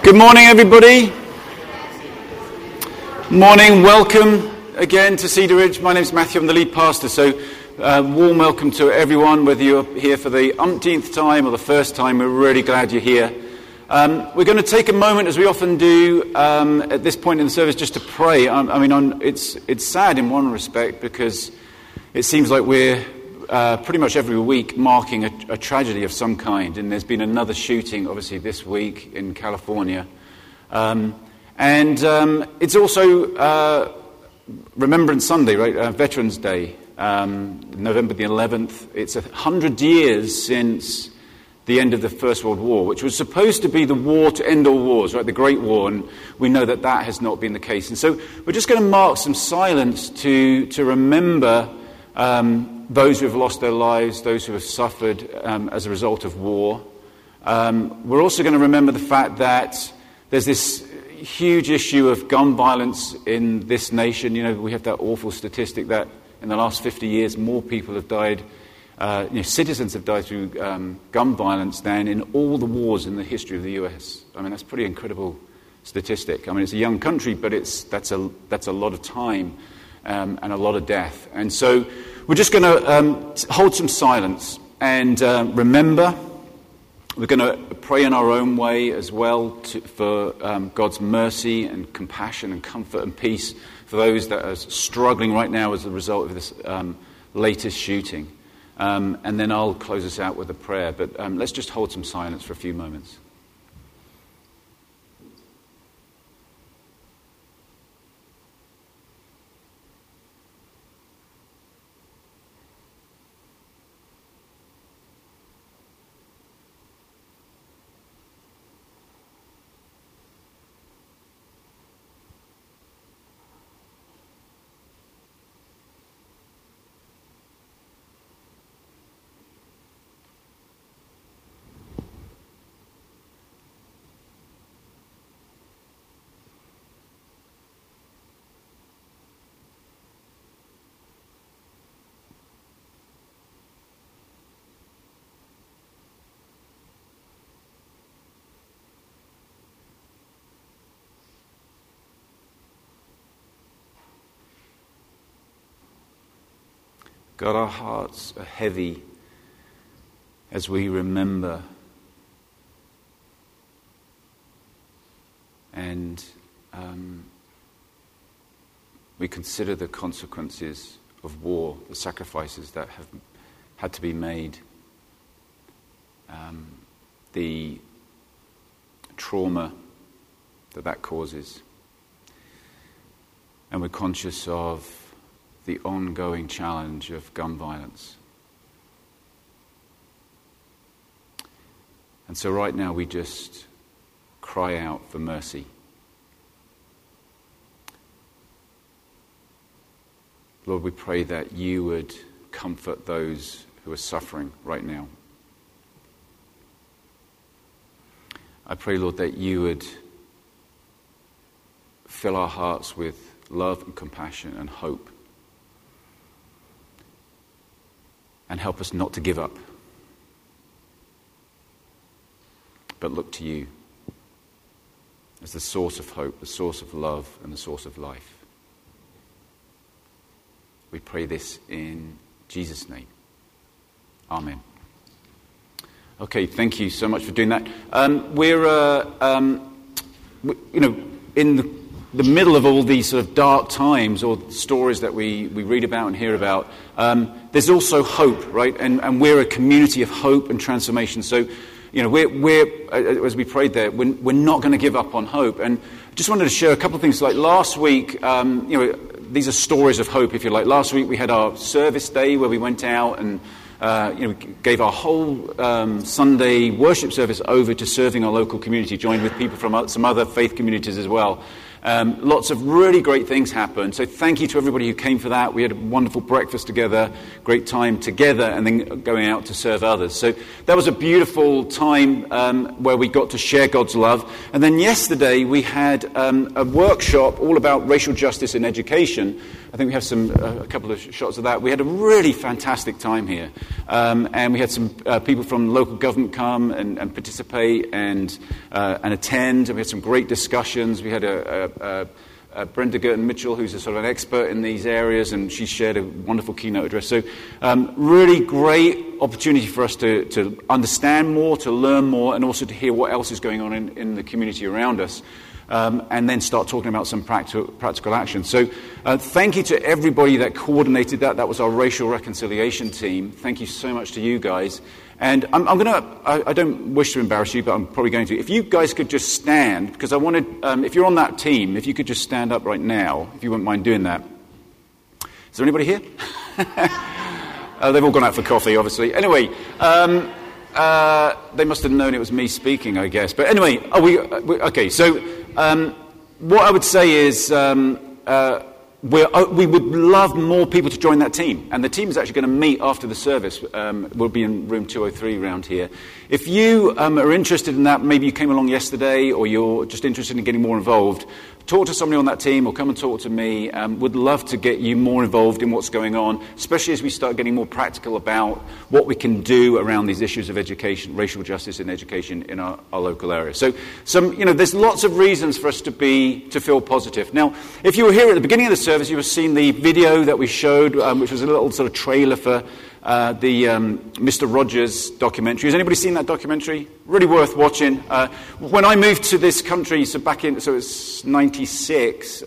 Good morning, everybody. Morning, welcome again to Cedar Ridge. My name's Matthew, I'm the lead pastor, so warm welcome to everyone, whether you're here for the umpteenth time or the first time. We're really glad you're here. We're going to take a moment, as we often do at this point in the service, just to pray. It's sad in one respect because it seems like we're pretty much every week marking a tragedy of some kind, and there's been another shooting, obviously, this week in California. It's also Remembrance Sunday, right? Veterans Day, November the 11th. It's 100 years since the end of the First World War, which was supposed to be the war to end all wars, right? The Great War, and we know that that has not been the case. And so we're just going to mark some silence to remember those who have lost their lives, those who have suffered as a result of war. We're also going to remember the fact that there's this huge issue of gun violence in this nation. You know, we have that awful statistic that in the last 50 years, more people have died, citizens have died through gun violence than in all the wars in the history of the US. I mean, that's a pretty incredible statistic. I mean, it's a young country, but that's a lot of time and a lot of death. And so we're just going to hold some silence and remember. We're going to pray in our own way as well for God's mercy and compassion and comfort and peace for those that are struggling right now as a result of this latest shooting. And then I'll close us out with a prayer. But let's just hold some silence for a few moments. God, our hearts are heavy as we remember and we consider the consequences of war, the sacrifices that have had to be made, the trauma that causes. And we're conscious of the ongoing challenge of gun violence. And so right now we just cry out for mercy. Lord, we pray that you would comfort those who are suffering right now. I pray, Lord, that you would fill our hearts with love and compassion and hope. And help us not to give up, but look to you as the source of hope, the source of love, and the source of life. We pray this in Jesus' name. Amen. Okay, thank you so much for doing that. We're in the middle of all these sort of dark times or stories that we read about and hear about, there's also hope, right? And we're a community of hope and transformation. So, we're as we prayed there, we're not going to give up on hope. And I just wanted to share a couple of things. Like last week, these are stories of hope, if you like. Last week we had our service day where we went out and we gave our whole Sunday worship service over to serving our local community, joined with people from some other faith communities as well. Lots of really great things happened. So thank you to everybody who came for that. We had a wonderful breakfast together, great time together, and then going out to serve others. So that was a beautiful time where we got to share God's love. And then yesterday we had a workshop all about racial justice in education. I think we have a couple of shots of that. We had a really fantastic time here. And we had some people from local government come and participate and attend. And we had some great discussions. We had Brenda Girton Mitchell, who's a sort of an expert in these areas, and she shared a wonderful keynote address. So really great opportunity for us to understand more, to learn more, and also to hear what else is going on in the community around us. And then start talking about some practical action. So thank you to everybody that coordinated that. That was our racial reconciliation team. Thank you so much to you guys. And I don't wish to embarrass you, but I'm probably going to. If you guys could just stand, because I wanted, if you're on that team, if you could just stand up right now, if you wouldn't mind doing that. Is there anybody here? They've all gone out for coffee, obviously. Anyway, they must have known it was me speaking, I guess. But anyway, okay, so what I would say is we would love more people to join that team. And the team is actually going to meet after the service. We'll be in room 203 around here. If you are interested in that, maybe you came along yesterday or you're just interested in getting more involved, talk to somebody on that team or come and talk to me. Would love to get you more involved in what's going on, especially as we start getting more practical about what we can do around these issues of education, racial justice in education in our local area. So there's lots of reasons for us to feel positive. Now, if you were here at the beginning of the service, you have seen the video that we showed, which was a little sort of trailer for the Mr. Rogers documentary. Has anybody seen that documentary? Really worth watching. When I moved to this country, it's 96,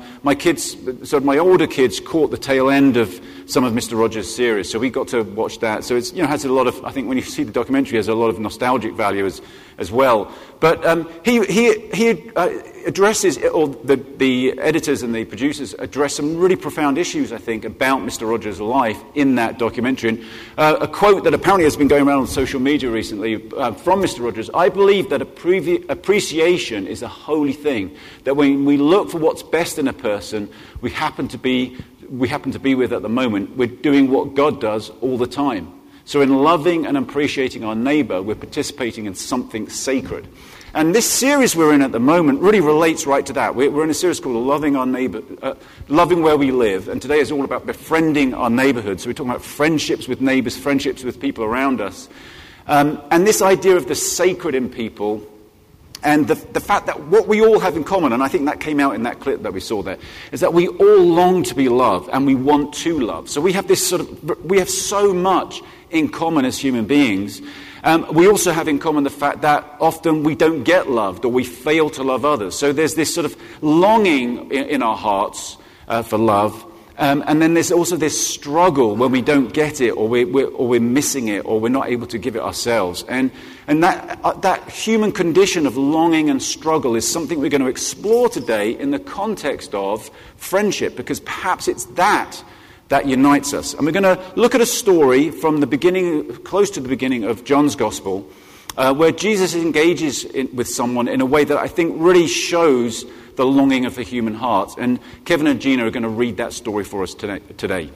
my older kids caught the tail end of some of Mr. Rogers' series, so we got to watch that. So it's, has a lot of, I think when you see the documentary, it has a lot of nostalgic value as well. But he addresses, or the editors and the producers address some really profound issues, I think, about Mr. Rogers' life in that documentary. And a quote that apparently has been going around on social media recently from Mr. Rogers: "I believe that appreciation is a holy thing, that when we look for what's best in a person we happen to be with at the moment, we're doing what God does all the time. So in loving and appreciating our neighbour, we're participating in something sacred." And this series we're in at the moment really relates right to that. We're in a series called Loving Our Neighbour, Loving Where We Live, and today is all about befriending our neighbourhood. So we're talking about friendships with neighbours, friendships with people around us. And this idea of the sacred in people, and the fact that what we all have in common, and I think that came out in that clip that we saw there, is that we all long to be loved and we want to love. So we have we have so much in common as human beings. We also have in common the fact that often we don't get loved or we fail to love others. So there's this sort of longing in our hearts for love. And then there's also this struggle when we don't get it, or we're missing it, or we're not able to give it ourselves. And that human condition of longing and struggle is something we're going to explore today in the context of friendship, because perhaps it's that unites us. And we're going to look at a story from the beginning, close to the beginning of John's Gospel, where Jesus engages with someone in a way that I think really shows the longing of the human heart. And Kevin and Gina are going to read that story for us today.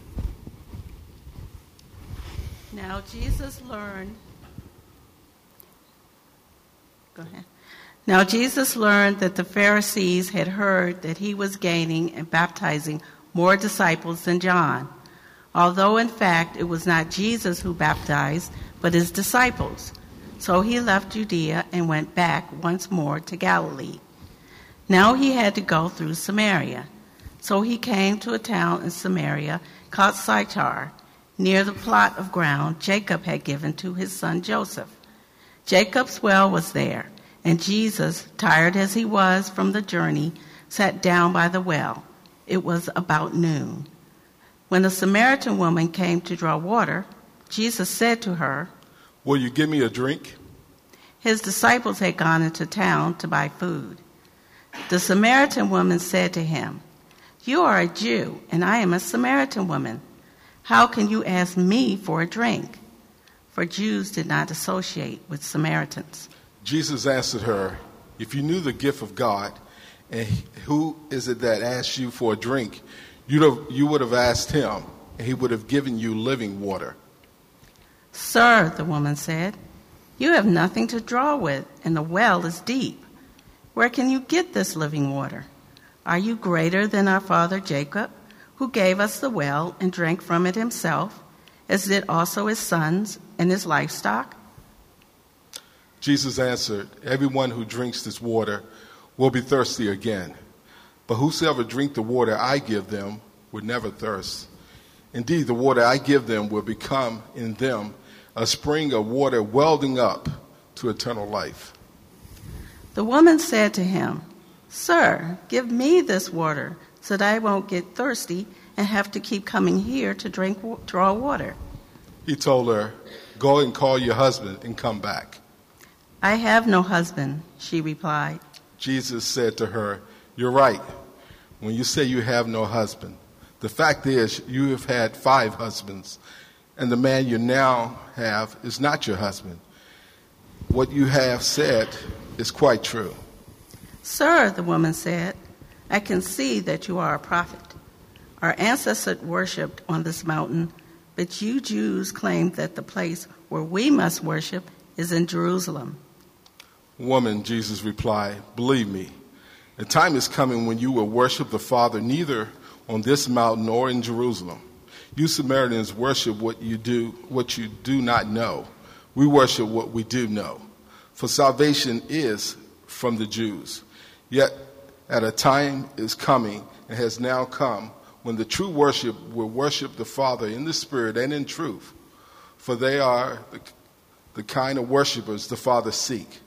Now Jesus learned that the Pharisees had heard that he was gaining and baptizing more disciples than John, although in fact it was not Jesus who baptized, but his disciples. So he left Judea and went back once more to Galilee. Now he had to go through Samaria. So he came to a town in Samaria called Sychar, near the plot of ground Jacob had given to his son Joseph. Jacob's well was there, and Jesus, tired as he was from the journey, sat down by the well. It was about noon. When the Samaritan woman came to draw water, Jesus said to her, "Will you give me a drink?" His disciples had gone into town to buy food. The Samaritan woman said to him, "You are a Jew, and I am a Samaritan woman. How can you ask me for a drink?" For Jews did not associate with Samaritans. Jesus answered her, "If you knew the gift of God And who is it that asks you for a drink? You would have asked him, and he would have given you living water. Sir, the woman said, you have nothing to draw with, and the well is deep. Where can you get this living water? Are you greater than our father Jacob, who gave us the well and drank from it himself, as did also his sons and his livestock? Jesus answered, everyone who drinks this water will be thirsty again. But whosoever drink the water I give them will never thirst. Indeed, the water I give them will become in them a spring of water welling up to eternal life. The woman said to him, Sir, give me this water so that I won't get thirsty and have to keep coming here to draw water. He told her, go and call your husband and come back. I have no husband, she replied. Jesus said to her, you're right when you say you have no husband. The fact is, you have had 5 husbands, and the man you now have is not your husband. What you have said is quite true. Sir, the woman said, I can see that you are a prophet. Our ancestors worshipped on this mountain, but you Jews claim that the place where we must worship is in Jerusalem. Woman, Jesus replied, believe me, the time is coming when you will worship the Father neither on this mountain or in Jerusalem. You Samaritans worship what you do not know. We worship what we do know. For salvation is from the Jews. Yet at a time is coming and has now come when the true worship will worship the Father in the Spirit and in truth. For they are the kind of worshipers the Father seeks.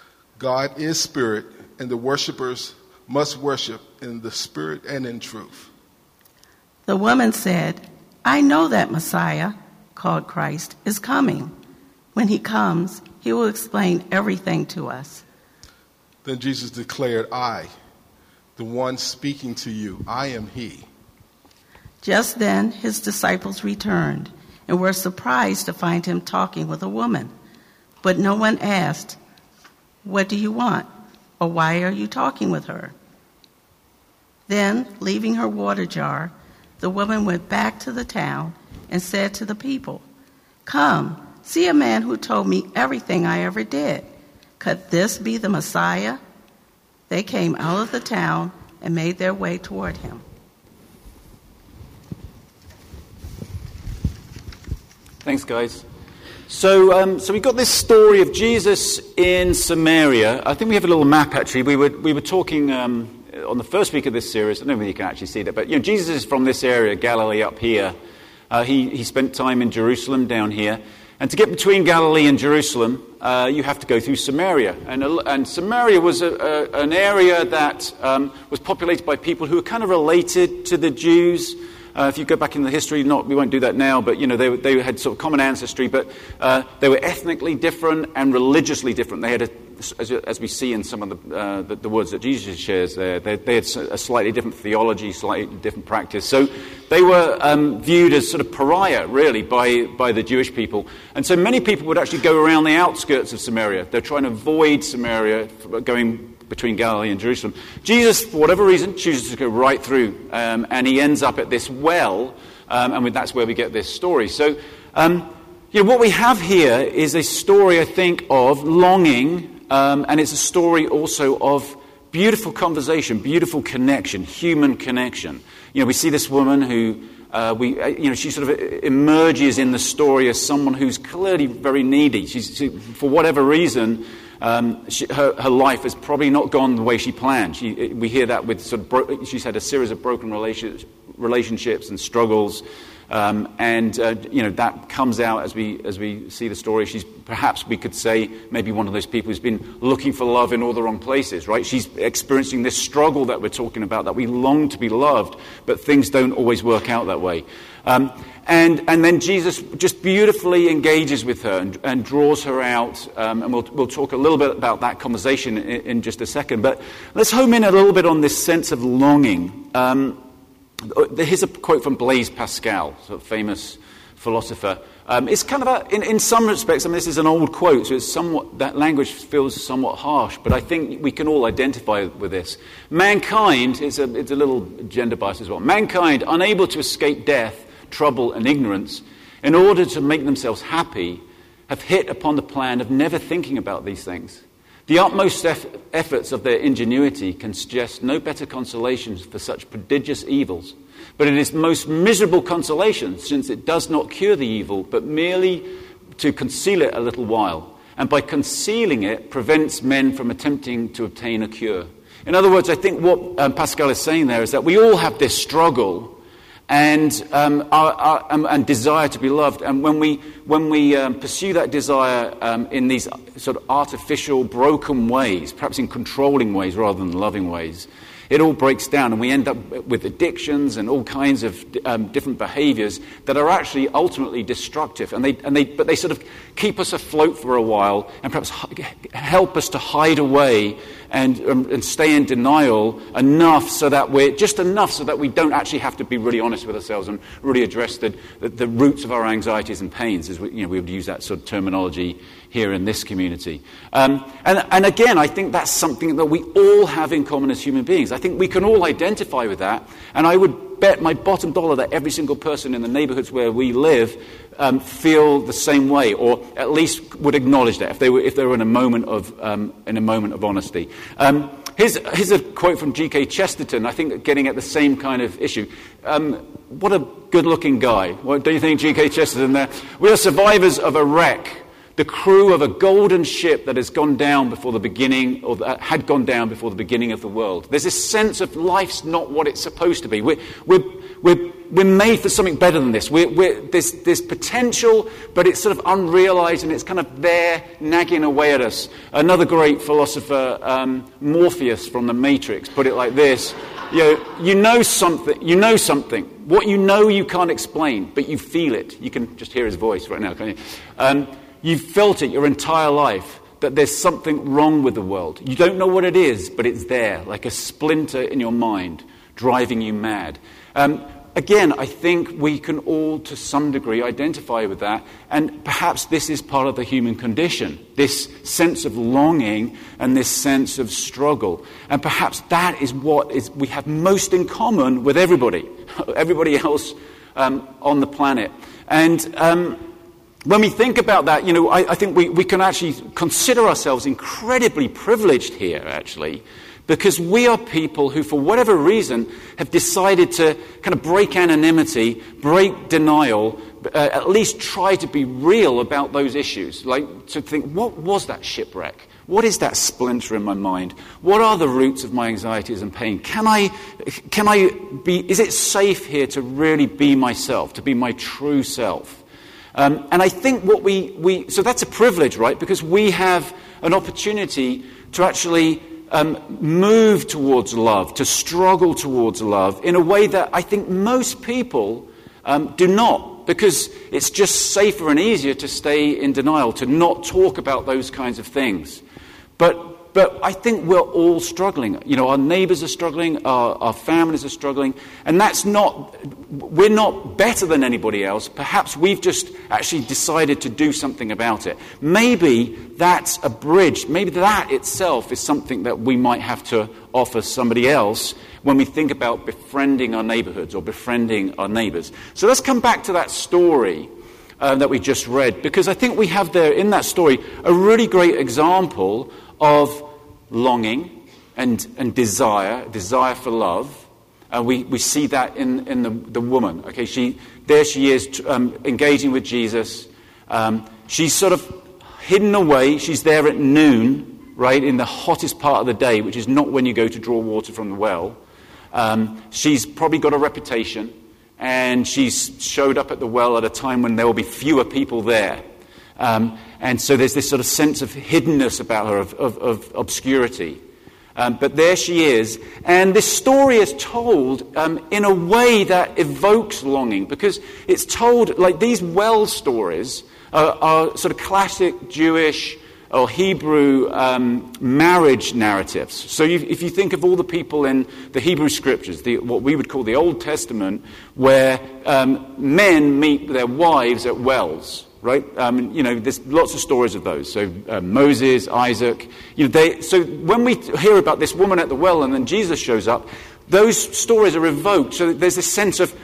God is spirit, and the worshipers must worship in the spirit and in truth. The woman said, I know that Messiah, called Christ, is coming. When he comes, he will explain everything to us. Then Jesus declared, I, the one speaking to you, I am he. Just then his disciples returned and were surprised to find him talking with a woman. But no one asked, what do you want? Or why are you talking with her? Then, leaving her water jar, the woman went back to the town and said to the people, Come, see a man who told me everything I ever did. Could this be the Messiah? They came out of the town and made their way toward him. Thanks, guys. So we got this story of Jesus in Samaria. I think we have a little map, actually. We were talking on the first week of this series. I don't know if you can actually see that, but Jesus is from this area, Galilee up here. He spent time in Jerusalem down here. And to get between Galilee and Jerusalem, you have to go through Samaria. And Samaria was an area that was populated by people who were kind of related to the Jews. If you go back in the history, we won't do that now, but they had sort of common ancestry, but they were ethnically different and religiously different. They had, as we see in some of the words that Jesus shares there, they had a slightly different theology, slightly different practice. So they were viewed as sort of pariah, really, by the Jewish people. And so many people would actually go around the outskirts of Samaria. They're trying to avoid Samaria, going between Galilee and Jerusalem. Jesus, for whatever reason, chooses to go right through, and he ends up at this well, and that's where we get this story. So, what we have here is a story, I think, of longing, and it's a story also of beautiful conversation, beautiful connection, human connection. We see this woman who, she sort of emerges in the story as someone who's clearly very needy. She's, for whatever reason, her life has probably not gone the way she planned. We hear that with she's had a series of broken relationships and struggles, that comes out as we see the story. She's perhaps, we could say, maybe one of those people who's been looking for love in all the wrong places, right? She's experiencing this struggle that we're talking about, that we long to be loved, but things don't always work out that way. And then Jesus just beautifully engages with her and draws her out. And we'll talk a little bit about that conversation in just a second. But let's home in a little bit on this sense of longing. Here's a quote from Blaise Pascal, sort of famous philosopher. It's kind of in some respects, I mean, this is an old quote, so it's that language feels somewhat harsh, but I think we can all identify with this. Mankind, it's a little gender bias as well. Mankind, unable to escape death, trouble, and ignorance, in order to make themselves happy, have hit upon the plan of never thinking about these things. The utmost efforts of their ingenuity can suggest no better consolations for such prodigious evils, but it is most miserable consolation, since it does not cure the evil, but merely to conceal it a little while, and by concealing it prevents men from attempting to obtain a cure. In other words, I think what Pascal is saying there is that we all have this struggle and desire to be loved, and when we pursue that desire in these sort of artificial, broken ways, perhaps in controlling ways rather than loving ways, it all breaks down, and we end up with addictions and all kinds of different behaviors that are actually ultimately destructive, but they sort of keep us afloat for a while and perhaps help us to hide away and stay in denial enough so that we don't actually have to be really honest with ourselves and really address the roots of our anxieties and pains, as we would use that sort of terminology here in this community. And again, I think that's something that we all have in common as human beings. I think we can all identify with that, and I would bet my bottom dollar that every single person in the neighborhoods where we live feel the same way, or at least would acknowledge that if they were in a moment of honesty. Here's a quote from G.K. Chesterton, I think getting at the same kind of issue. What a good-looking guy. What do you think, G.K. Chesterton there? We are survivors of a wreck, the crew of a golden ship that has gone down before the beginning, or that had gone down before the beginning of the world. There's this sense of life's not what it's supposed to be. We're made for something better than this. There's potential, but it's sort of unrealized, and it's kind of there nagging away at us. Another great philosopher, Morpheus from The Matrix, put it like this: you know something. What you know you can't explain, but you feel it. You can just hear his voice right now, can't you? You've felt it your entire life, that there's something wrong with the world. You don't know what it is, but it's there, like a splinter in your mind, driving you mad. Again, I think we can all, to some degree, identify with that, and perhaps this is part of the human condition, this sense of longing and this sense of struggle. And perhaps that is what we have most in common with everybody else on the planet. And when we think about that, I think we can actually consider ourselves incredibly privileged here, actually, because we are people who, for whatever reason, have decided to kind of break anonymity, break denial, at least try to be real about those issues. Like to think, what was that shipwreck? What is that splinter in my mind? What are the roots of my anxieties and pain? Is it safe here to really be myself, to be my true self? And I think so that's a privilege, right? Because we have an opportunity to actually move towards love, to struggle towards love in a way that I think most people do not, because it's just safer and easier to stay in denial, to not talk about those kinds of things. But I think we're all struggling. Our neighbors are struggling, our families are struggling, and we're not better than anybody else. Perhaps we've just actually decided to do something about it. Maybe that's a bridge. Maybe that itself is something that we might have to offer somebody else when we think about befriending our neighborhoods or befriending our neighbors. So let's come back to that story that we just read, because I think we have there in that story a really great example of longing and desire for love. We see that in the woman. Okay, she is engaging with Jesus. She's sort of hidden away. She's there at noon, right, in the hottest part of the day, which is not when you go to draw water from the well. She's probably got a reputation, and she's showed up at the well at a time when there will be fewer people there. And so there's this sort of sense of hiddenness about her, of obscurity. But there she is. And this story is told in a way that evokes longing, because it's told, like these well stories are sort of classic Jewish or Hebrew marriage narratives. So if you think of all the people in the Hebrew scriptures, what we would call the Old Testament, where men meet their wives at wells, right? There's lots of stories of those. So Moses, Isaac. So when we hear about this woman at the well and then Jesus shows up, those stories are evoked. So there's this sense of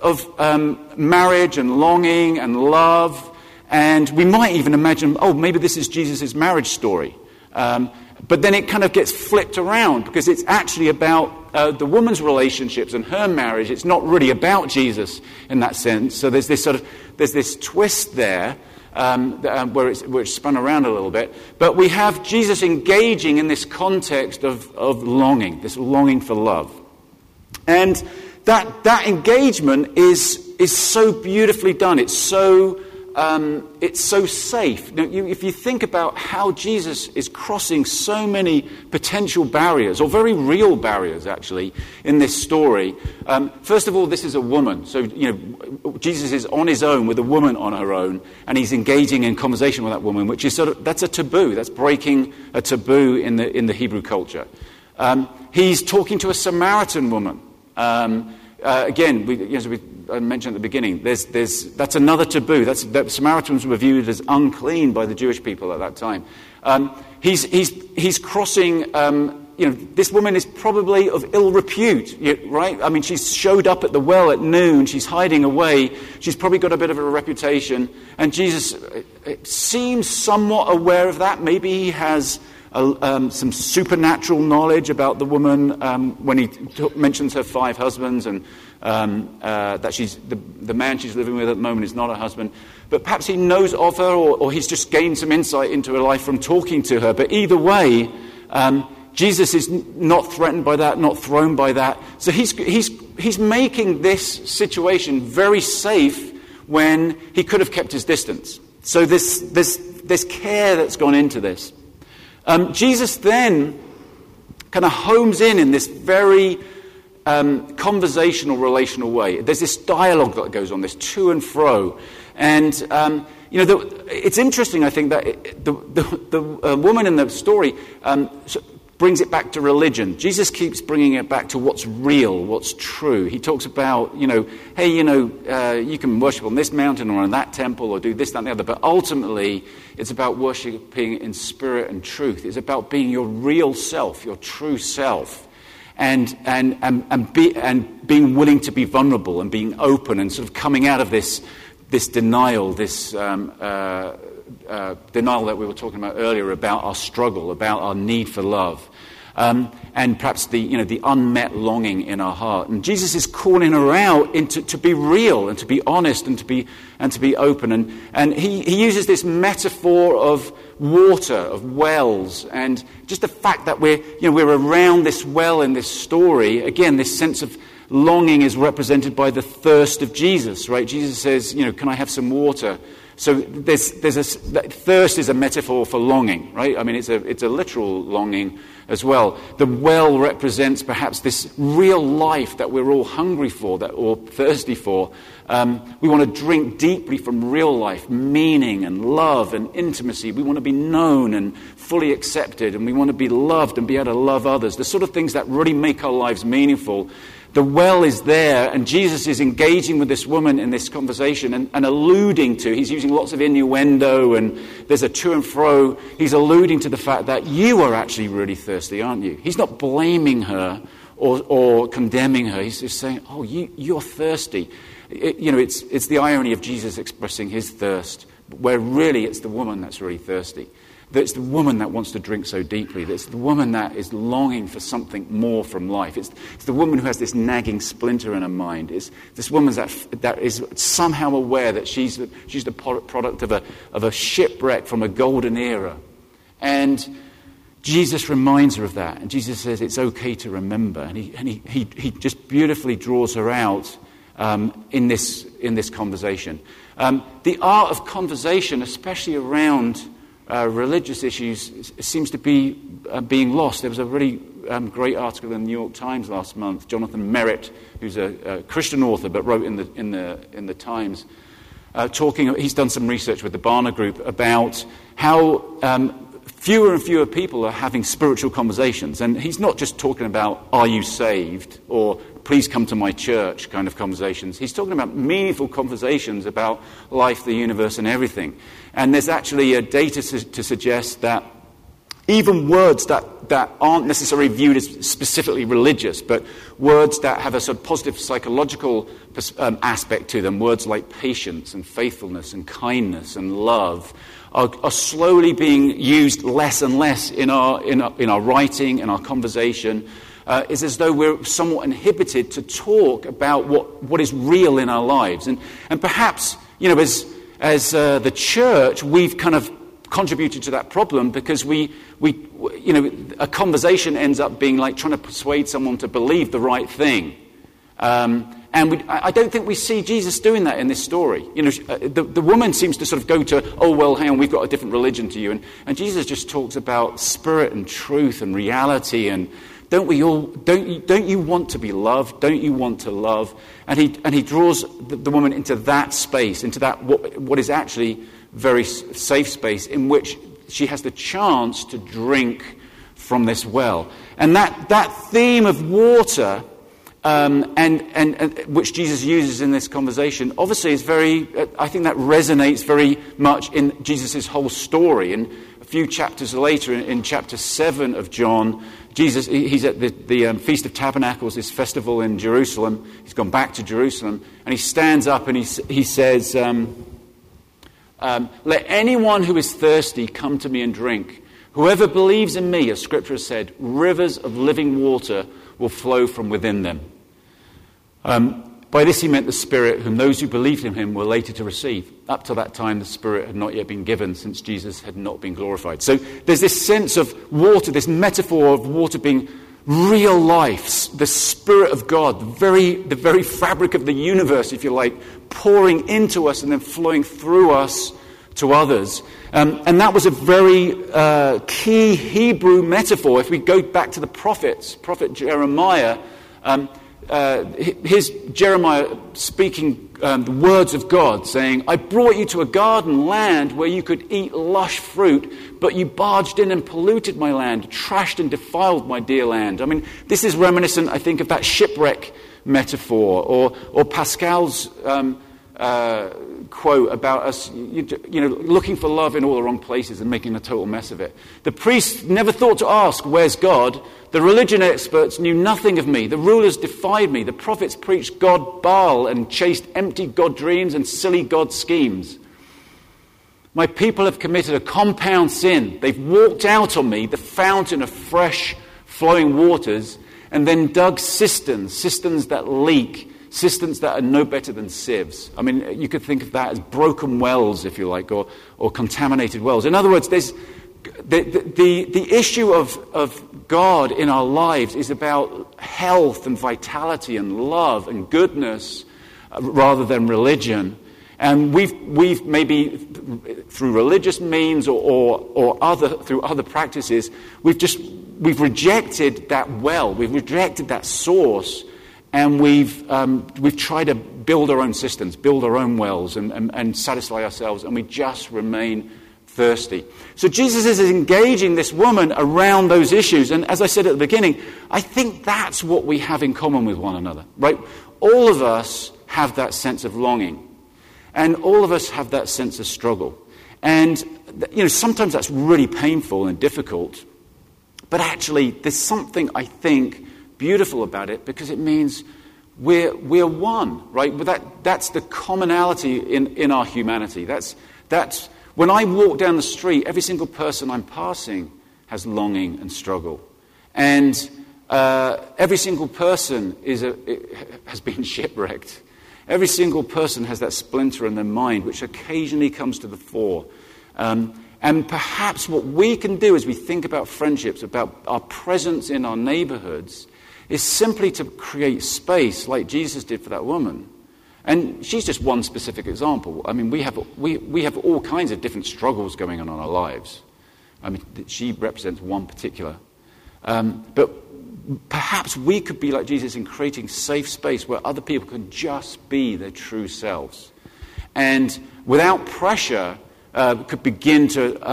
marriage and longing and love. And we might even imagine, maybe this is Jesus' marriage story. But then it kind of gets flipped around because it's actually about the woman's relationships and her marriage. It's not really about Jesus in that sense. So there's this twist there where it's spun around a little bit. But we have Jesus engaging in this context of longing, this longing for love. And that engagement is so beautifully done. It's so safe. Now, if you think about how Jesus is crossing so many potential barriers, or very real barriers, actually, in this story. First of all, this is a woman. So, Jesus is on his own with a woman on her own, and he's engaging in conversation with that woman, which is that's a taboo. That's breaking a taboo in the Hebrew culture. He's talking to a Samaritan woman. Again, I mentioned at the beginning, that's another taboo. That Samaritans were viewed as unclean by the Jewish people at that time. He's crossing. This woman is probably of ill repute, right? I mean, she's showed up at the well at noon. She's hiding away. She's probably got a bit of a reputation. And Jesus seems somewhat aware of that. Maybe he has some supernatural knowledge about the woman when he mentions her 5 husbands and that she's the man she's living with at the moment is not her husband. But perhaps he knows of her, or he's just gained some insight into her life from talking to her. But either way, Jesus is not threatened by that, not thrown by that. So he's making this situation very safe when he could have kept his distance. So there's care that's gone into this. Jesus then kind of homes in this very conversational, relational way. There's this dialogue that goes on, this to and fro. And, it's interesting, I think, that the woman in the story brings it back to religion. Jesus keeps bringing it back to what's real, what's true. He talks about, hey, you can worship on this mountain or in that temple or do this, that, and the other. But ultimately, it's about worshiping in spirit and truth. It's about being your real self, your true self. And being willing to be vulnerable and being open and sort of coming out of this denial, this denial that we were talking about earlier about our struggle, about our need for love, and perhaps the unmet longing in our heart. And Jesus is calling her out to be real and to be honest and to be open. And he uses this metaphor of water, of wells, and just the fact that we're around this well in this story. Again, this sense of longing is represented by the thirst of Jesus, right? Jesus says, can I have some water? So thirst is a metaphor for longing, right? I mean, it's a literal longing as well. The well represents perhaps this real life that we're all hungry for, or thirsty for. We want to drink deeply from real life, meaning and love and intimacy. We want to be known and fully accepted, and we want to be loved and be able to love others. The sort of things that really make our lives meaningful. The well is there, and Jesus is engaging with this woman in this conversation and alluding to, he's using lots of innuendo, and there's a to and fro. He's alluding to the fact that you are actually really thirsty, aren't you? He's not blaming her or condemning her. He's just saying, you're thirsty. It's the irony of Jesus expressing his thirst, where really it's the woman that's really thirsty. It's the woman that wants to drink so deeply. It's the woman that is longing for something more from life. It's the woman who has this nagging splinter in her mind. It's this woman that is somehow aware that she's the product of a shipwreck from a golden era. And Jesus reminds her of that. And Jesus says it's okay to remember. And he just beautifully draws her out in this conversation. The art of conversation, especially around religious issues, seems to be being lost. There was a really great article in the New York Times last month. Jonathan Merritt, who's a Christian author but wrote in the Times, talking. He's done some research with the Barna Group about how fewer and fewer people are having spiritual conversations. And he's not just talking about, are you saved? Or please come to my church kind of conversations. He's talking about meaningful conversations about life, the universe, and everything. And there's actually data to suggest that even words that aren't necessarily viewed as specifically religious, but words that have a sort of positive psychological aspect to them, words like patience and faithfulness and kindness and love, are slowly being used less and less in our writing, in our conversation. It's as though we're somewhat inhibited to talk about what is real in our lives. And perhaps, as the church, we've kind of contributed to that problem because we a conversation ends up being like trying to persuade someone to believe the right thing. I don't think we see Jesus doing that in this story. The woman seems to sort of go to, oh, well, hang on, we've got a different religion to you. And Jesus just talks about spirit and truth and reality. And don't you want to be loved? Don't you want to love? And he draws the woman into that space, into that what is actually very safe space in which she has the chance to drink from this well. And that theme of water, and which Jesus uses in this conversation, obviously is very, I think that resonates very much in Jesus' whole story. And a few chapters later, in chapter 7 of John, Jesus, he's at the Feast of Tabernacles, this festival in Jerusalem. He's gone back to Jerusalem, and he stands up and he says, let anyone who is thirsty come to me and drink. Whoever believes in me, as Scripture has said, rivers of living water will flow from within them. By this he meant the Spirit, whom those who believed in him were later to receive. Up to that time, the Spirit had not yet been given, since Jesus had not been glorified. So there's this sense of water, this metaphor of water being real life, the Spirit of God, the very fabric of the universe, if you like, pouring into us and then flowing through us to others. And that was a very key Hebrew metaphor. If we go back to the prophets, prophet Jeremiah, Jeremiah speaking the words of God, saying, I brought you to a garden land where you could eat lush fruit, but you barged in and polluted my land, trashed and defiled my dear land. I mean, this is reminiscent, I think, of that shipwreck metaphor, or Pascal's quote about us, looking for love in all the wrong places and making a total mess of it. The priests never thought to ask, where's God? The religion experts knew nothing of me. The rulers defied me. The prophets preached God Baal and chased empty God dreams and silly God schemes. My people have committed a compound sin. They've walked out on me, the fountain of fresh flowing waters, and then dug cisterns that leak, cisterns that are no better than sieves. I mean, you could think of that as broken wells, if you like, or contaminated wells. In other words, there's the issue of God in our lives is about health and vitality and love and goodness rather than religion. And we've maybe through religious means or through other practices, we've rejected that well, we've rejected that source. And we've tried to build our own systems, build our own wells, and satisfy ourselves, and we just remain thirsty. So Jesus is engaging this woman around those issues, and as I said at the beginning, I think that's what we have in common with one another, right? All of us have that sense of longing, and all of us have that sense of struggle. And sometimes that's really painful and difficult, but actually there's something, I think, beautiful about it, because it means we're one, right? That's the commonality in our humanity. That's when I walk down the street, every single person I'm passing has longing and struggle, and every single person has been shipwrecked. Every single person has that splinter in their mind, which occasionally comes to the fore. And perhaps what we can do as we think about friendships, about our presence in our neighborhoods, is simply to create space like Jesus did for that woman. And she's just one specific example. I mean, we have all kinds of different struggles going on in our lives. I mean, she represents one particular. But perhaps we could be like Jesus in creating safe space where other people can just be their true selves. And without pressure, could begin to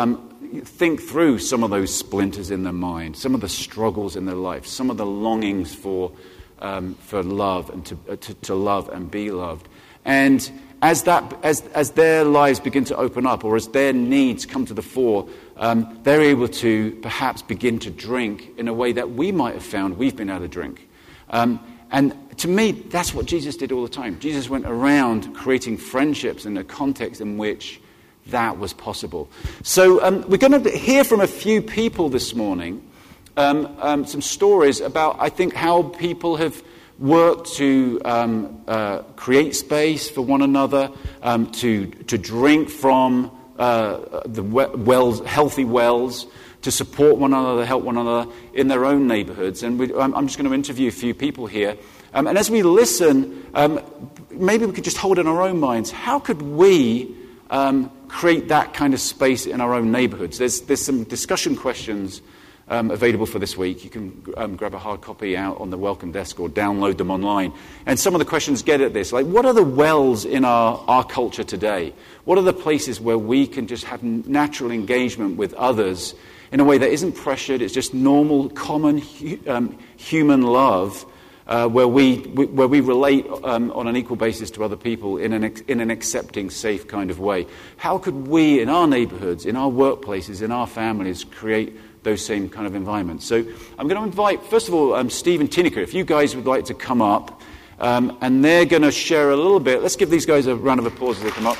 think through some of those splinters in their mind, some of the struggles in their life, some of the longings for love and to love and be loved. And as their lives begin to open up, or as their needs come to the fore, they're able to perhaps begin to drink in a way that we might have found we've been able to drink. And to me, that's what Jesus did all the time. Jesus went around creating friendships in a context in which that was possible. So we're going to hear from a few people this morning, some stories about, I think, how people have worked to create space for one another, to drink from the wells, healthy wells, to support one another, help one another in their own neighborhoods. And I'm just going to interview a few people here. And as we listen, maybe we could just hold in our own minds, how could we create that kind of space in our own neighborhoods? There's some discussion questions available for this week. You can grab a hard copy out on the welcome desk or download them online. And some of the questions get at this, like what are the wells in our culture today? What are the places where we can just have natural engagement with others in a way that isn't pressured, it's just normal, common human love, where we relate on an equal basis to other people in an accepting, safe kind of way? How could we, in our neighborhoods, in our workplaces, in our families, create those same kind of environments? So I'm going to invite, first of all, Steve and Tinika, if you guys would like to come up, and they're going to share a little bit. Let's give these guys a round of applause as they come up.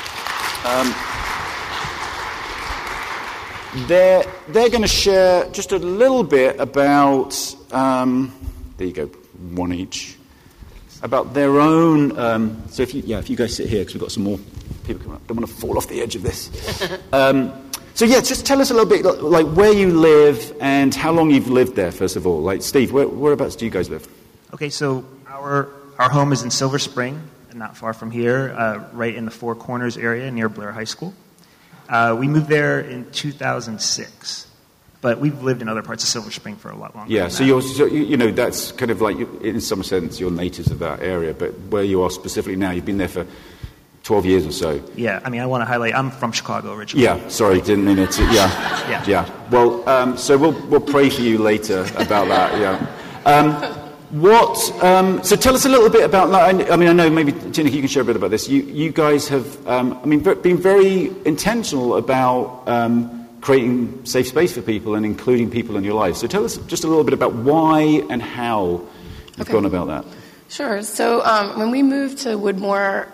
They're going to share just a little bit about, there you go, one each, about their own, so if you guys sit here, because we've got some more people coming up. Don't want to fall off the edge of this. So just tell us a little bit, like where you live and how long you've lived there, first of all. Like, Steve, whereabouts do you guys live? Okay, so our home is in Silver Spring, not far from here, right in the Four Corners area near Blair High School. We moved there in 2006, but we've lived in other parts of Silver Spring for a lot longer. Yeah, so that's kind of like, in some sense, you're natives of that area, but where you are specifically now, you've been there for 12 years or so. Yeah, I mean, I want to highlight, I'm from Chicago originally. Yeah, sorry, didn't mean it to, yeah. Well, so we'll pray for you later about that, yeah. So tell us a little bit about, I know maybe, Tinika, you can share a bit about this. You guys have, been very intentional about creating safe space for people and including people in your lives. So tell us just a little bit about why and how you've gone about that. Sure. So when we moved to Woodmore,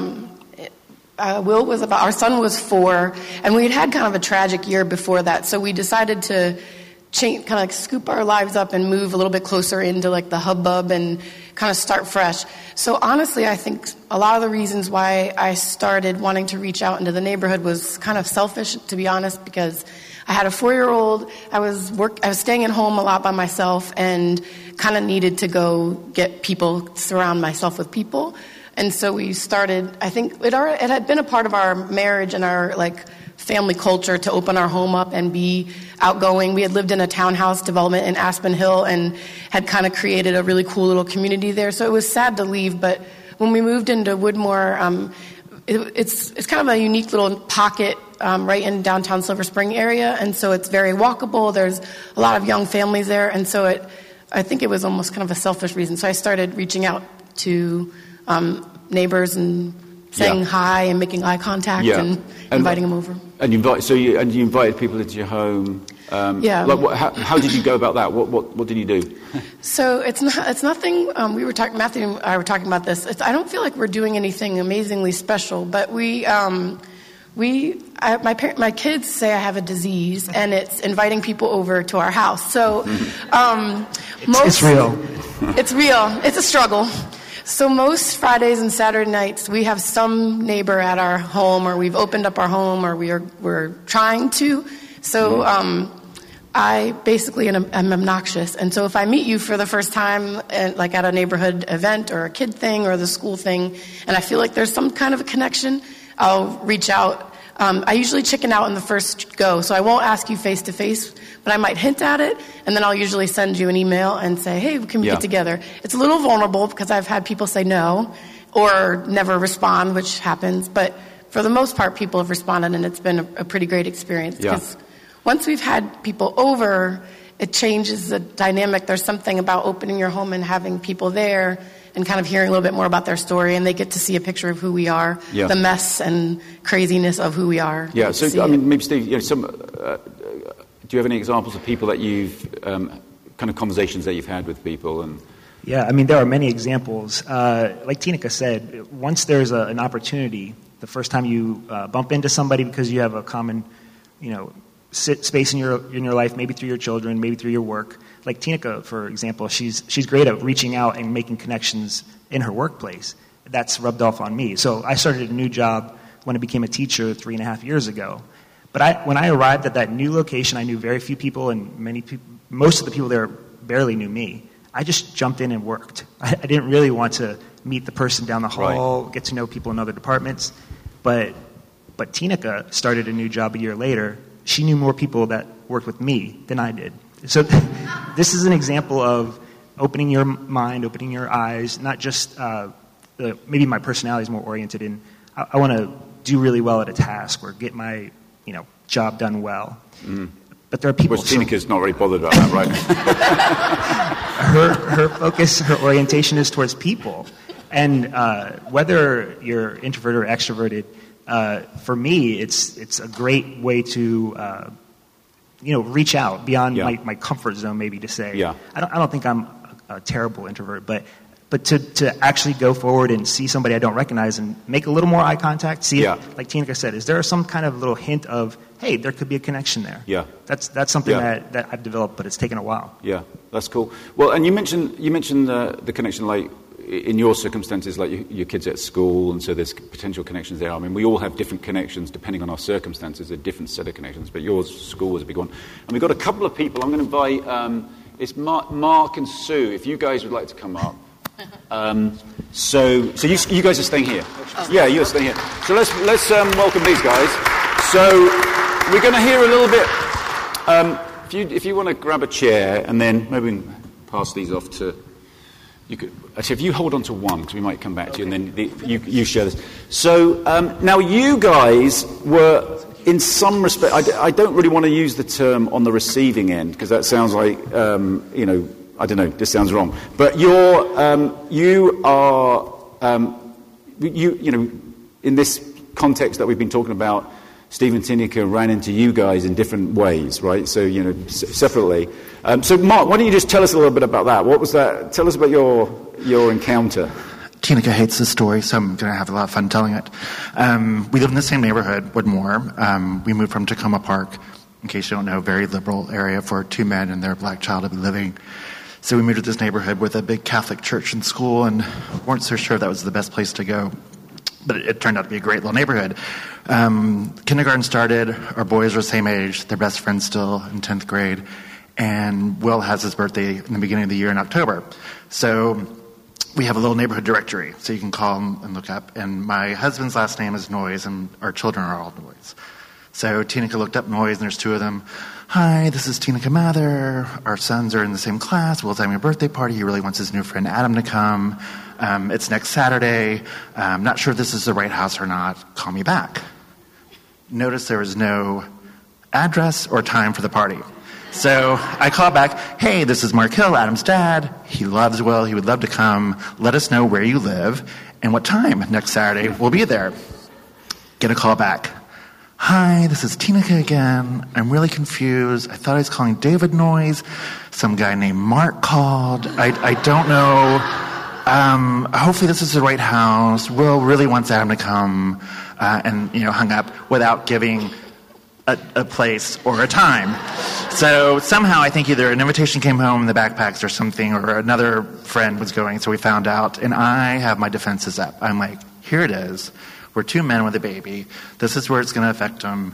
Will was our son was 4, and we had kind of a tragic year before that. So we decided to kind of like scoop our lives up and move a little bit closer into like the hubbub and kind of start fresh. So honestly, I think a lot of the reasons why I started wanting to reach out into the neighborhood was kind of selfish, to be honest, because I had a 4-year-old. I was staying at home a lot by myself and kind of needed to go get people, surround myself with people. And so we started, I think it had been a part of our marriage and our family culture to open our home up and be outgoing. We had lived in a townhouse development in Aspen Hill and had kind of created a really cool little community there. So it was sad to leave, but when we moved into Woodmore, it's kind of a unique little pocket right in downtown Silver Spring area, and so it's very walkable. There's a lot of young families there, and so I think it was almost kind of a selfish reason. So I started reaching out to neighbors and saying hi and making eye contact and inviting them over. And you invited people into your home. How did you go about that? What did you do? So it's nothing. Matthew and I were talking about this. I don't feel like we're doing anything amazingly special, but my kids say I have a disease, and it's inviting people over to our house. So it's real. It's real. It's a struggle. So most Fridays and Saturday nights, we have some neighbor at our home, or we've opened up our home, or we're trying to. So I basically am obnoxious. And so if I meet you for the first time, at a neighborhood event or a kid thing or the school thing, and I feel like there's some kind of a connection, I'll reach out. I usually chicken out in the first go, so I won't ask you face to face, but I might hint at it, and then I'll usually send you an email and say, hey, can we get together? It's a little vulnerable because I've had people say no or never respond, which happens, but for the most part, people have responded, and it's been a pretty great experience. Yeah. Because once we've had people over, it changes the dynamic. There's something about opening your home and having people there and kind of hearing a little bit more about their story, and they get to see a picture of who we are, the mess and craziness of who we are. Yeah, so, I mean, maybe, Steve, do you have any examples of people that you've, kind of conversations that you've had with people? And Yeah, I mean, there are many examples. Like Tinika said, once there's an opportunity, the first time you bump into somebody because you have a common, space in your life, maybe through your children, maybe through your work. Like Tinika, for example, she's great at reaching out and making connections in her workplace. That's rubbed off on me. So I started a new job when I became a teacher 3.5 years ago. But when I arrived at that new location, I knew very few people, and most of the people there barely knew me. I just jumped in and worked. I didn't really want to meet the person down the hall, get to know people in other departments. But Tinika started a new job a year later. She knew more people that worked with me than I did. So this is an example of opening your mind, opening your eyes, not just maybe my personality is more oriented in I want to do really well at a task or get my job done well. Mm. But there are people... Well, Tinika's not really bothered about that, right? Her focus, her orientation is towards people. And whether you're introverted or extroverted, for me, it's a great way to, reach out beyond my comfort zone, maybe to say. Yeah. I don't think I'm a terrible introvert, but to actually go forward and see somebody I don't recognize and make a little more eye contact, see if, like Tinika said, is there some kind of little hint of, hey, there could be a connection there. Yeah. That's something that I've developed, but it's taken a while. Yeah, that's cool. Well, and you mentioned the connection, like in your circumstances, like your kids at school, and so there's potential connections there. I mean, we all have different connections depending on our circumstances, a different set of connections, but yours, school, was a big one. And we've got a couple of people. I'm going to invite, it's Mark and Sue, if you guys would like to come up. So you guys are staying here. Yeah, you're staying here. So let's welcome these guys. So we're going to hear a little bit. If you want to grab a chair, and then maybe we can pass these off to. You could actually, if you hold on to one, because we might come back to you, and then you share this. So now you guys were, in some respect, I don't really want to use the term on the receiving end because that sounds like I don't know, this sounds wrong. But you are in this context that we've been talking about, Steve and Tinika ran into you guys in different ways, right? So, separately. So, Mark, why don't you just tell us a little bit about that? What was that? Tell us about your encounter. Tinika hates this story, so I'm going to have a lot of fun telling it. We live in the same neighborhood, Woodmore. We moved from Tacoma Park, in case you don't know, very liberal area for two men and their black child to be living. So we moved to this neighborhood with a big Catholic church and school and weren't so sure that was the best place to go. But it turned out to be a great little neighborhood. Kindergarten started, our boys were the same age, they're best friends still in 10th grade, and Will has his birthday in the beginning of the year in October. So we have a little neighborhood directory, so you can call and look up. And my husband's last name is Noyes, and our children are all Noyes. So Tinika looked up Noyes, and there's two of them. Hi, this is Tinika Mather. Our sons are in the same class. Will's having a birthday party. He really wants his new friend Adam to come. It's next Saturday. I'm not sure if this is the right house or not. Call me back. Notice there was no address or time for the party. So I call back, hey, this is Mark Hill, Adam's dad. He loves Will. He would love to come. Let us know where you live and what time next Saturday. We'll be there. Get a call back. Hi, this is Tinika again. I'm really confused. I thought I was calling David Noyes. Some guy named Mark called. I don't know. Hopefully this is the right house. Will really wants Adam to come, and hung up without giving a place or a time. So somehow I think either an invitation came home in the backpacks or something, or another friend was going, so we found out, and I have my defenses up. I'm like, here it is. We're two men with a baby. This is where it's going to affect them.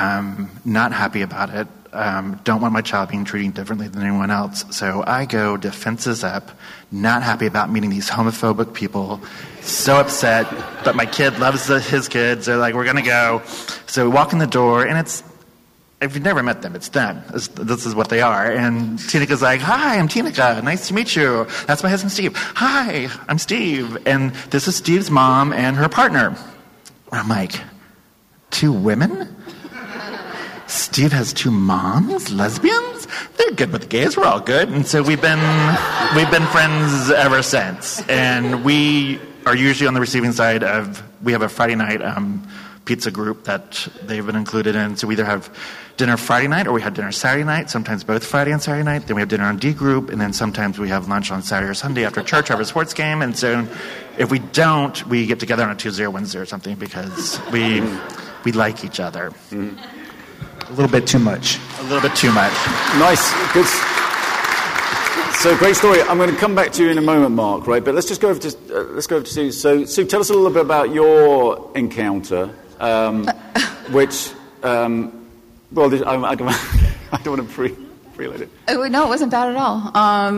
Not happy about it. Don't want my child being treated differently than anyone else. So I go defenses up, not happy about meeting these homophobic people. So upset, but my kid loves his kids. They're like, we're going to go. So we walk in the door, and if you've never met them, it's them. This is what they are. And Tinika's like, hi, I'm Tinika. Nice to meet you. That's my husband, Steve. Hi, I'm Steve. And this is Steve's mom and her partner. I'm like, 2 women? Steve has 2 moms, lesbians? They're good with the gays, we're all good. And so we've been friends ever since. And we are usually on the receiving side of, we have a Friday night pizza group that they've been included in. So we either have dinner Friday night or we have dinner Saturday night, sometimes both Friday and Saturday night. Then we have dinner on D group, and then sometimes we have lunch on Saturday or Sunday after church or have a sports game. And so if we don't, we get together on a Tuesday or Wednesday or something because we like each other. A little bit too much. A little bit too much. Nice. Good. So great story. I'm going to come back to you in a moment, Mark, right? But let's just go over to Sue. So Sue, tell us a little bit about your encounter, which, well, I don't want to preload it. No, it wasn't bad at all.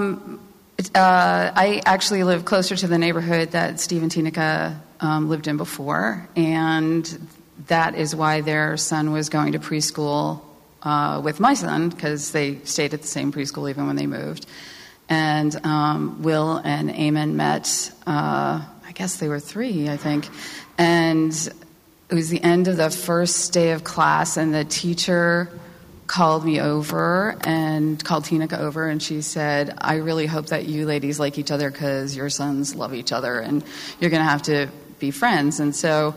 I actually live closer to the neighborhood that Steve and Tinica lived in before, and that is why their son was going to preschool with my son, because they stayed at the same preschool even when they moved. And Will and Eamon met, I guess they were 3, I think. And it was the end of the first day of class, and the teacher called me over and called Tinica over, and she said, I really hope that you ladies like each other because your sons love each other, and you're going to have to be friends. And so...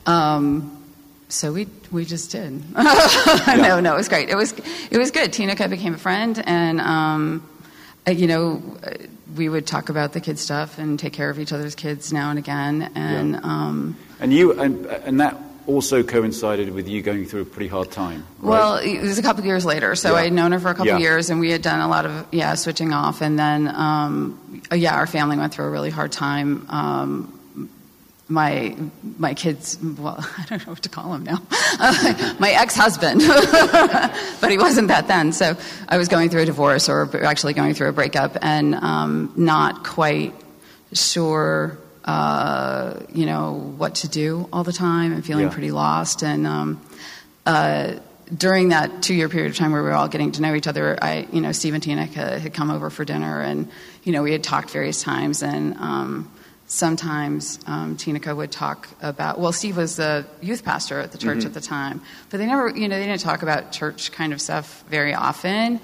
So we just did. No, it was great. It was good. Tinica became a friend, and we would talk about the kids' stuff and take care of each other's kids now and again. And and that also coincided with you going through a pretty hard time. Right? Well, it was a couple of years later. So I had known her for a couple of years, and we had done a lot of switching off. And then our family went through a really hard time. My kids, well, I don't know what to call him now. My ex-husband, but he wasn't that then. So I was going through a divorce, or actually going through a breakup, and not quite sure, what to do all the time, and feeling pretty lost. And during that 2-year period of time where we were all getting to know each other, Steve and Tinica had come over for dinner, and we had talked various times, and sometimes Tinica would talk about, well, Steve was the youth pastor at the church at the time, but they never, they didn't talk about church kind of stuff very often.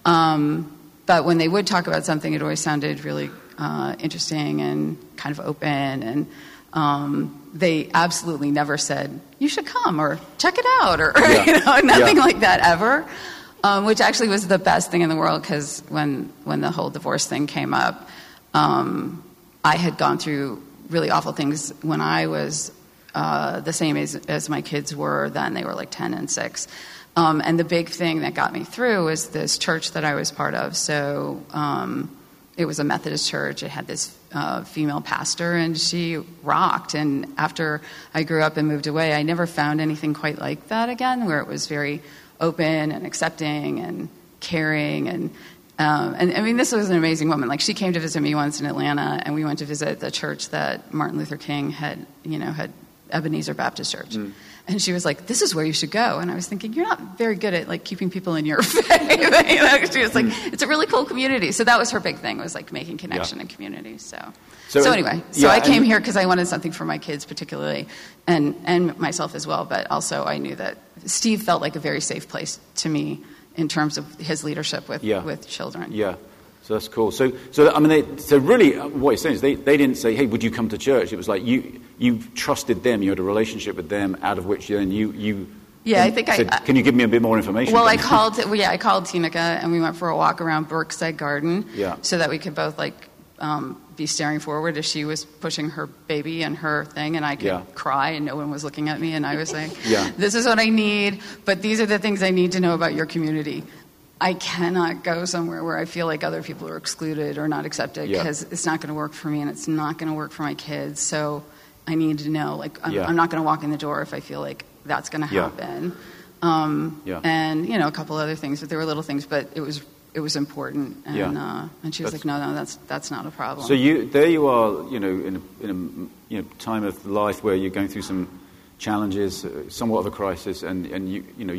But when they would talk about something, it always sounded really interesting and kind of open. And they absolutely never said, you should come or check it out or, nothing like that ever. Which actually was the best thing in the world, because when the whole divorce thing came up, I had gone through really awful things when I was the same age as my kids were then. They were like 10 and 6. And the big thing that got me through was this church that I was part of. So it was a Methodist church. It had this female pastor, and she rocked. And after I grew up and moved away, I never found anything quite like that again, where it was very open and accepting and caring. And I mean, this was an amazing woman. Like, she came to visit me once in Atlanta, and we went to visit the church that Martin Luther King had Ebenezer Baptist Church. And she was like, this is where you should go. And I was thinking, you're not very good at, like, keeping people in your faith. She was like, it's a really cool community. So that was her big thing, was, like, making connection and community. So anyway, I came here because I wanted something for my kids particularly, and myself as well. But also I knew that Steve felt like a very safe place to me in terms of his leadership with children. Yeah. So that's cool. So I mean, really, what you're saying is they didn't say, "Hey, would you come to church?" It was like you trusted them, you had a relationship with them, out of which then you. Yeah, I think said, can you give me a bit more information? Well, I called Tinica, and we went for a walk around Brookside Garden, so that we could both be staring forward as she was pushing her baby and her thing, and I could cry, and no one was looking at me, and I was like, "This is what I need, but these are the things I need to know about your community." I cannot go somewhere where I feel like other people are excluded or not accepted, because it's not going to work for me, and it's not going to work for my kids. So I need to know, I'm not going to walk in the door if I feel like that's going to happen. And, a couple other things, but they were little things, but it was important. And she was like, no, that's not a problem. So there you are, in a time of life where you're going through some challenges, somewhat of a crisis, and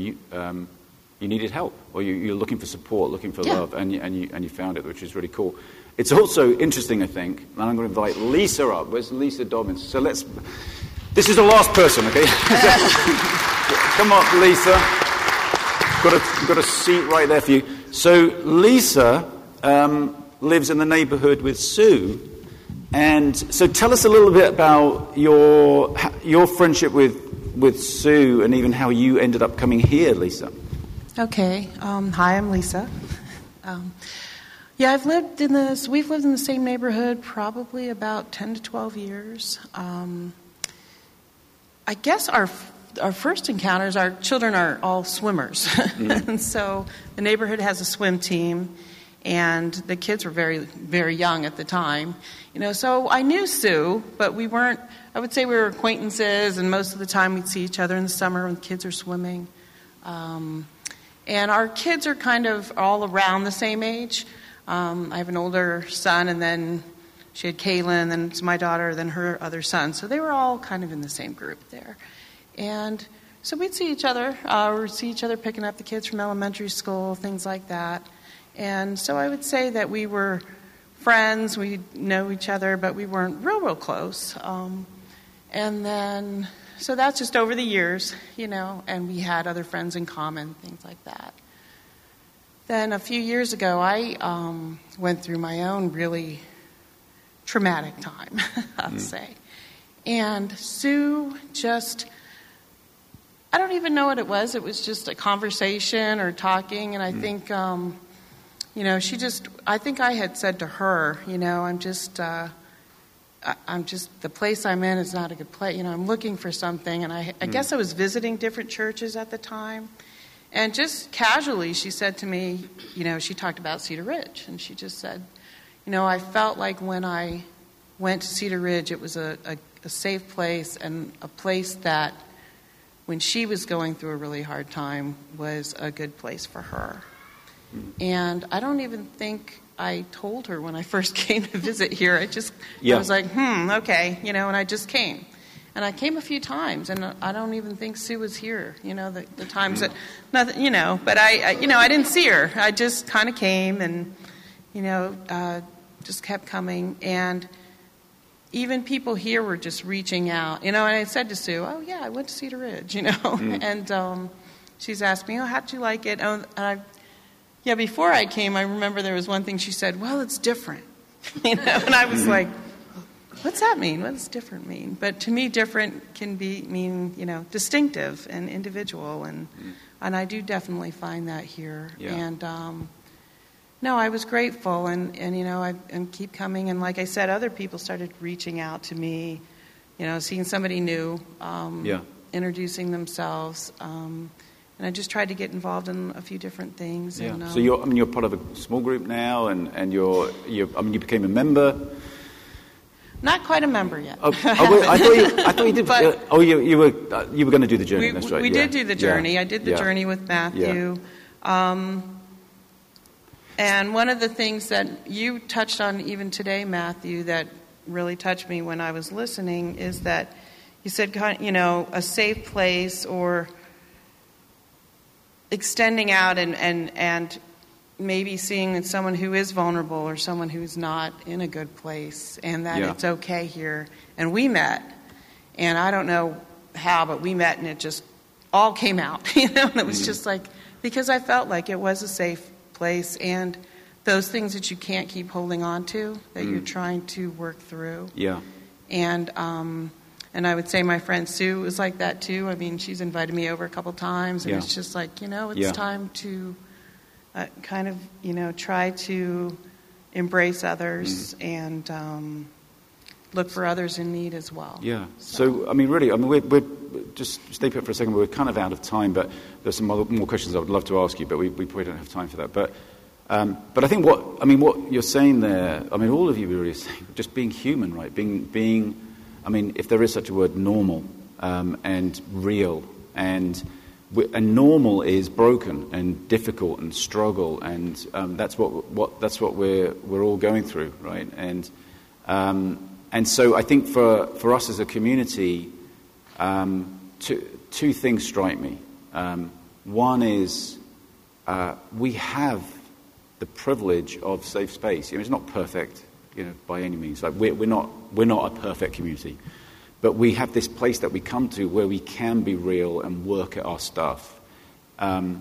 you needed help, or you're looking for support, looking for love, and you found it, which is really cool. It's also interesting, I think, and I'm going to invite Lisa up. Where's Lisa Dobbins? So this is the last person, okay? Come on, Lisa. Got a seat right there for you. So Lisa lives in the neighborhood with Sue. And so tell us a little bit about your friendship with Sue and even how you ended up coming here, Lisa. Okay. Hi, I'm Lisa. We've lived in the same neighborhood probably about 10 to 12 years. I guess our first encounters, our children are all swimmers. And so the neighborhood has a swim team, and the kids were very, very young at the time. So I knew Sue, but we weren't, I would say we were acquaintances, and most of the time we'd see each other in the summer when the kids are swimming. And our kids are kind of all around the same age. I have an older son, and then she had Kaylin, and then it's my daughter, then her other son. So they were all kind of in the same group there. And so we'd see each other, picking up the kids from elementary school, things like that. And so I would say that we were friends, we know each other, but we weren't real close. And then, so that's just over the years, and we had other friends in common, things like that. Then a few years ago, I went through my own really traumatic time, I'll say. And Sue just, I don't even know what it was. It was just a conversation or talking, and I think, I think I had said to her, I'm just, the place I'm in is not a good place. I'm looking for something, and I guess I was visiting different churches at the time. And just casually, she said to me, she talked about Cedar Ridge, and she just said, I felt like when I went to Cedar Ridge, it was a safe place and a place that, when she was going through a really hard time, was a good place for her. And I don't even think I told her when I first came to visit here. I was like, okay, and I just came. And I came a few times, and I don't even think Sue was here, the times that, nothing, but I didn't see her. I just kind of came and, just kept coming. And even people here were just reaching out, and I said to Sue, oh, yeah, I went to Cedar Ridge, and she's asked me, how did you like it? And before I came, I remember there was one thing she said, well, it's different, and I was like, what's that mean? What does different mean? But to me, different can mean distinctive and individual, and I do definitely find that here. Yeah. And no, I was grateful, and I keep coming. And like I said, other people started reaching out to me, seeing somebody new, introducing themselves, and I just tried to get involved in a few different things. Yeah. And, so you're part of a small group now, and you became a member. Not quite a member yet. I thought you did. But you were going to do the journey. That's right. We did do the journey. Yeah. I did the journey with Matthew. Yeah. And one of the things that you touched on even today, Matthew, that really touched me when I was listening is that you said, a safe place or extending out and maybe seeing someone who is vulnerable or someone who's not in a good place, and that it's okay here. And we met, and I don't know how, but we met, and it just all came out, and it was just like, because I felt like it was a safe place, and those things that you can't keep holding on to, that you're trying to work through. Yeah. And I would say my friend Sue was like that too. I mean, she's invited me over a couple times, and it's just like, it's time to kind of, try to embrace others and look for others in need as well. Yeah. So I mean, really, we're just stay put for a second. We're kind of out of time, but there's some more questions I would love to ask you, but we probably don't have time for that. But I think what you're saying there, all of you are really saying, just being human, right? Being, if there is such a word, normal, and real, and normal is broken and difficult and struggle, and that's what we're all going through, right? And so I think for us as a community, two things strike me. One is we have the privilege of safe space. It's not perfect, by any means. Like we're not a perfect community, But we have this place that we come to where we can be real and work at our stuff. And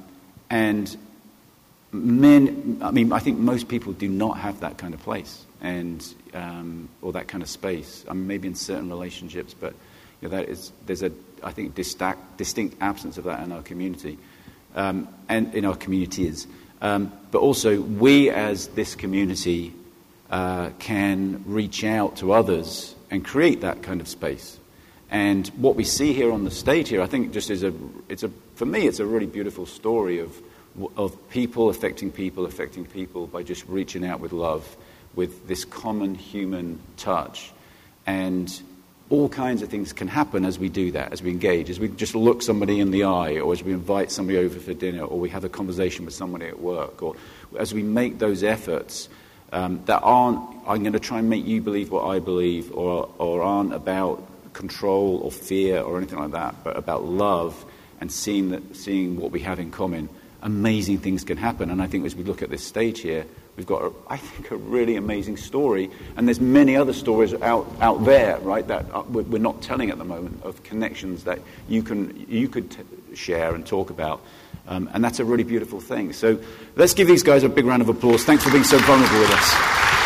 I think most people do not have that kind of place or that kind of space. Maybe in certain relationships, but there's a distinct absence of that in our community, and in our communities. But also, we as this community can reach out to others and create that kind of space. And what we see here on the stage here, I think, just for me, it's a really beautiful story of people affecting people by just reaching out with love, with this common human touch. And all kinds of things can happen as we do that, as we engage, as we just look somebody in the eye, or as we invite somebody over for dinner, or we have a conversation with somebody at work, or as we make those efforts that aren't, I'm going to try and make you believe what I believe, or aren't about control or fear or anything like that, but about love and seeing what we have in common. Amazing things can happen. And I think as we look at this stage here, we've got, I think, a really amazing story. And there's many other stories out there, right, that we're not telling at the moment, of connections that you could share and talk about. And that's a really beautiful thing. So let's give these guys a big round of applause. Thanks for being so vulnerable with us.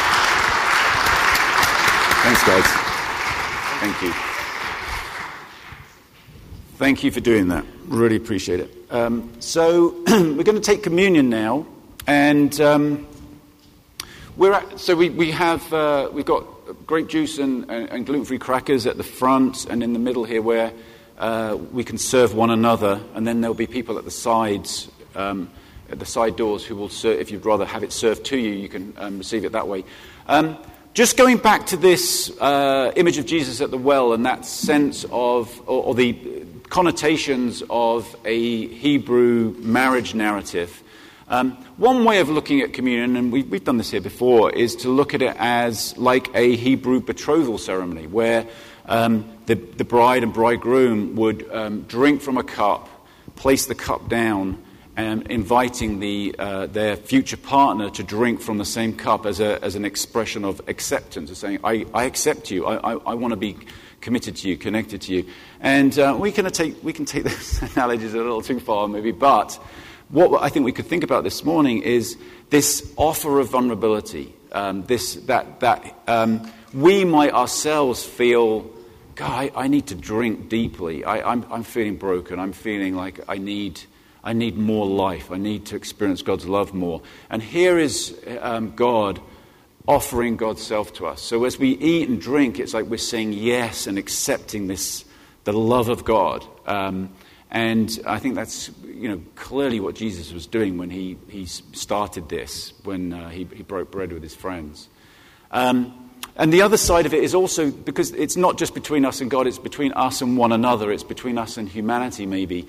Thanks, guys. Thank you. Thank you for doing that. Really appreciate it. So we're going to take communion now, and we've got grape juice and gluten-free crackers at the front and in the middle here, where we can serve one another, and then there'll be people at the sides, at the side doors, who will serve. If you'd rather have it served to you, you can receive it that way. Just going back to this image of Jesus at the well, and that sense of, or the connotations of a Hebrew marriage narrative. One way of looking at communion, and we've done this here before, is to look at it as like a Hebrew betrothal ceremony, where the bride and bridegroom would drink from a cup, place the cup down, inviting their future partner to drink from the same cup as an expression of acceptance, of saying, I accept you, I want to be committed to you, connected to you. And we can take those analogies a little too far, maybe, but what I think we could think about this morning is this offer of vulnerability, that we might ourselves feel, God, I need to drink deeply. I'm feeling broken. I'm feeling like I need more life. I need to experience God's love more. And here is God offering God's self to us. So as we eat and drink, it's like we're saying yes and accepting the love of God. And I think that's clearly what Jesus was doing when he started this, when he broke bread with his friends. And the other side of it is also, because it's not just between us and God, it's between us and one another, it's between us and humanity maybe.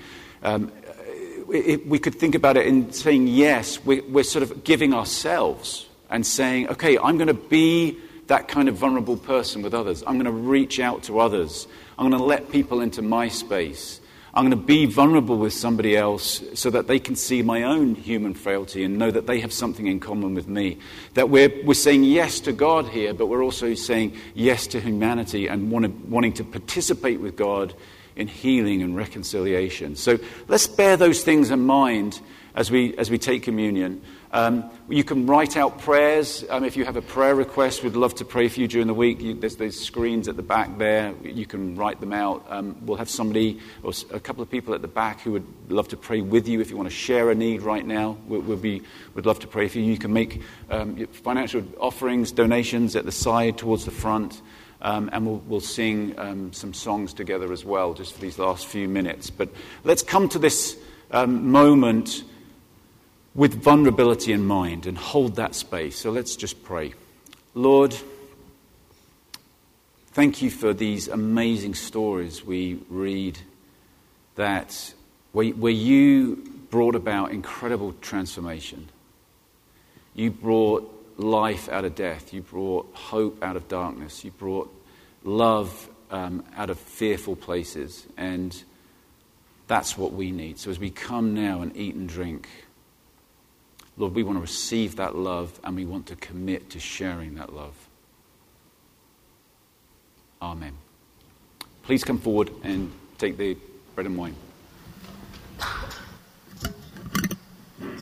We could think about it in saying yes, we're sort of giving ourselves and saying, okay, I'm going to be that kind of vulnerable person with others. I'm going to reach out to others. I'm going to let people into my space. I'm going to be vulnerable with somebody else so that they can see my own human frailty and know that they have something in common with me. That we're saying yes to God here, but we're also saying yes to humanity and wanting to participate with God in healing and reconciliation. So let's bear those things in mind as we take communion. You can write out prayers. If you have a prayer request, we'd love to pray for you during the week. There's those screens at the back there. You can write them out. We'll have somebody or a couple of people at the back who would love to pray with you. If you want to share a need right now, we'd love to pray for you. You can make financial offerings, donations at the side towards the front. And we'll sing some songs together as well, just for these last few minutes. But let's come to this moment with vulnerability in mind and hold that space. So let's just pray. Lord, thank you for these amazing stories we read that where you brought about incredible transformation. You brought life out of death. You brought hope out of darkness. You brought love out of fearful places. And that's what we need. So as we come now and eat and drink, Lord, we want to receive that love and we want to commit to sharing that love. Amen. please come forward and take the bread and wine.